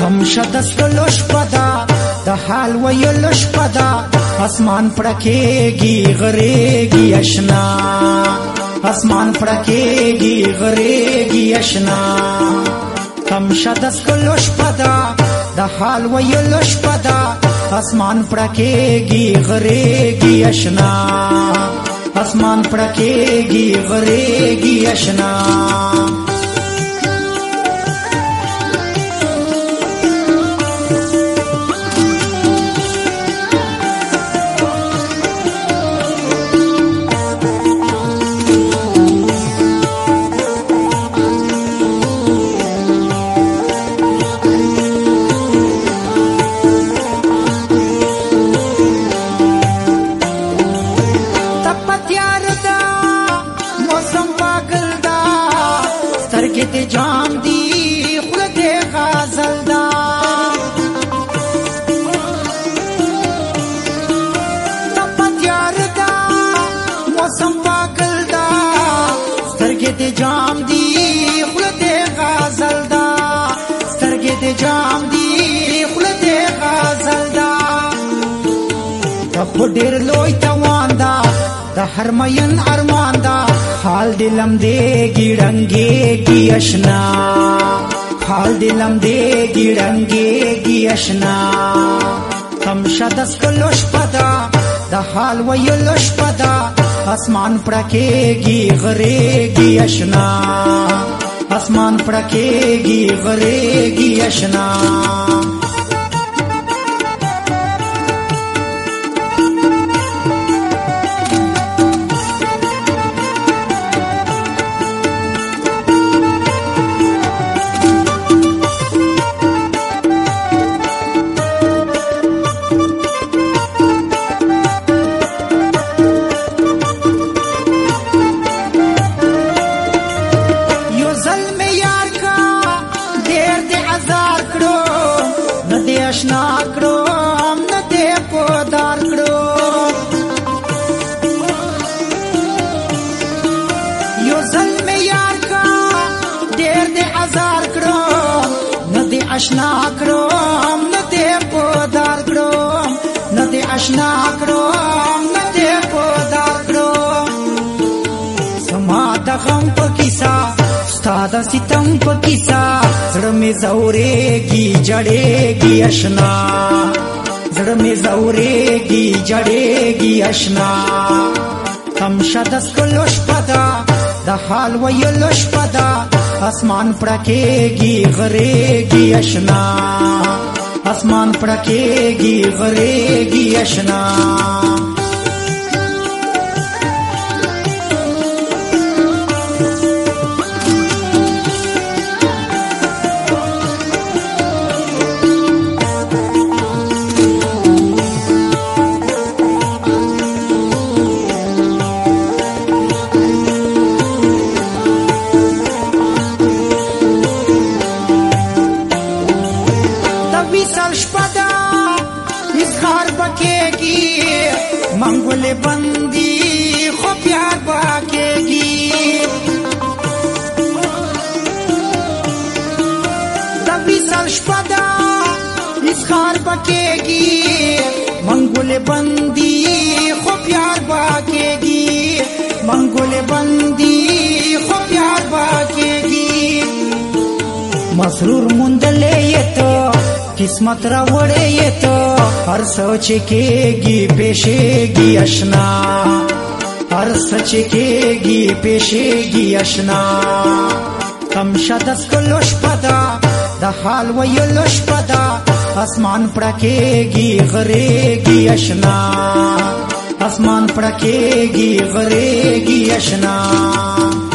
تمشه د سکلو شپه ده د حال ویلو شپه ده اسمان پړکېږي غریږي اشنا اسمان پړکېږي غریږي اشنا تمشه د سکلو شپه ده د حال ویلو شپه ده اسمان پړکېږي غریږي اشنا اسمان پړکېږي غریږي اشنا جام دی خلد غازل دا تپت یار دا موسم پاگل دا سترگی دی جام دی خلد غازل دا سترگی دی جام دی خلد غازل دا تخو دیر لوی توان دا د هر مین ارمان دا حال دلم دیگی رنگیگی اشنا حال دلم دیگی رنگیگی اشنا تمشه د سکلو شپه ده د حال ویلو شپه ده اسمان پړکېږي غریږي اشنا اسمان پړکېږي غریږي اشنا اشنا کړم نه دې پودار کړو یو ځل مې یار کا ډېر دې ازار کړو نه دې اشنا کړم نه دې پودار کړو نه دې اشنا کړم نه دې پودار کړو سما د غم په کیسه ستا ستم په کیسه زړه مې زورېږي جړېږي اشنا زړه مې زورېږي جړېږي اشنا تمشه د سکلو شپه ده د حال ویلو شپه ده اسمان پړکېږي غریږي اشنا اسمان پړکېږي غریږي اشنا منگول بندی خو پیار باکېږي د وصال شپه ده اظهار باکېږي منگول بندی خو پیار باکېږي منگول بندی خو پیار باکېږي مسرور موندلې یې ته قسمت راوړې یې ته هر څه چې کېږي پېښېږي اشنا هر څه چې کېږي پېښېږي اشنا تمشه د سکلو شپه ده د حال ویلو شپه ده اسمان پړکېږي غریږي اشنا اسمان پړکېږي غریږي اشنا